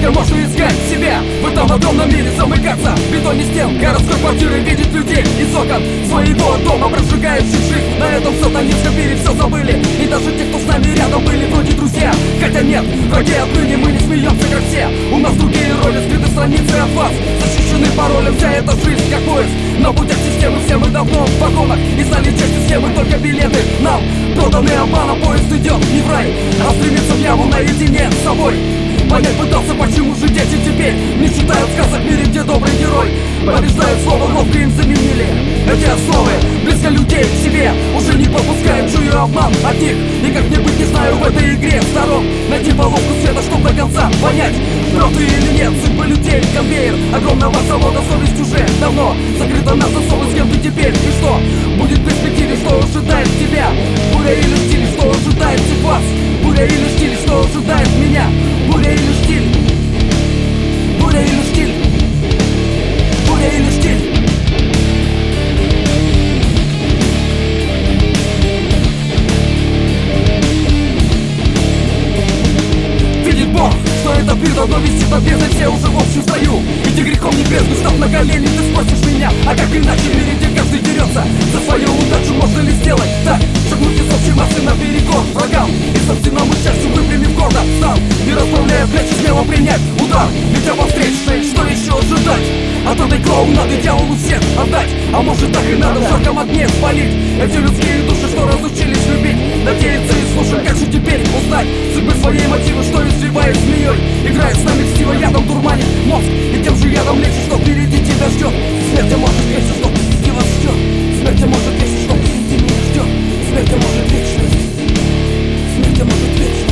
Сколько можно искать себя в этом огромном мире, замыкаться в бетоне стен городской квартиры, видеть людей из окон своего дома, прожигающих жизнь на этом сатанинском мире. Все забыли, и даже те, кто с нами рядом были, вроде друзья. Хотя нет, враги отныне мы не смеемся, как все. У нас другие роли, скрыты страницы от вас, защищены паролем. Вся эта жизнь как поезд на путях системы. Все мы давно в вагонах и стали частью схемы. Только билеты нам проданы обманом. Поезд идет не в рай, а стремится в яму наедине с собой. Понять пытался, почему же дети теперь не читают сказок в мире, где добрый герой побеждает слово, ловко им заменили эти основы. Близко людей к себе уже не пропускаем, чую обман от них. И как мне быть, не знаю, в этой игре сторон. Найти полоску света, чтоб до конца понять, прав ты или нет. Судьбы людей, конвейер огромного завода, совесть уже давно закрыта на засовы. С кем ты теперь и что будет в перспективе, что ожидает тебя? Буря или штиль, что ожидает всех вас? Буря или штиль, что ожидает меня? Буря или штиль? Буря или штиль? Буря или штиль? Видит Бог, что это придано, но висит над бездной, все уже в общем стою. Иди грехом не бездну, став на колени, ты спросишь меня, а как иначе в мире, где каждый дерется за свою удачу? Можно ли сделать так, шагнуть из общей массы наперекор врагам и собственному счастью, выпрямив гордо встал и расправляя плечи, смело принять удар? Ведь оба встречные, что еще ожидать? От этой клоунады дьяволу всех отдать? А может так и надо в жарком огне спалить эти людские души, что разучились любить, надеяться и слушать. Как же теперь узнать судьбы своей, мотивы, что извивает змеей, играет с нами льстиво, ядом дурманит мозг, и тем же ядом лечит, что впереди тебя ждет. Смерть может весить, что впереди вас ждет. Смерть может весить, что впереди меня ждет. Смерть может вечность. Смерть может вечность.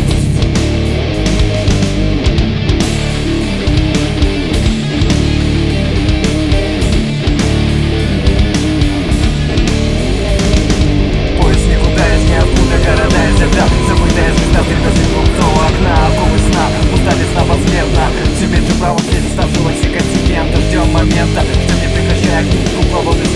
Поезд никуда из ниоткуда, города и земля, забытая звезда, тревожный у окна, оковы сна, устали сна возмездно. Все меньше право в свете ставшегося континента. Ждем момента, что не прекращая книгу проводы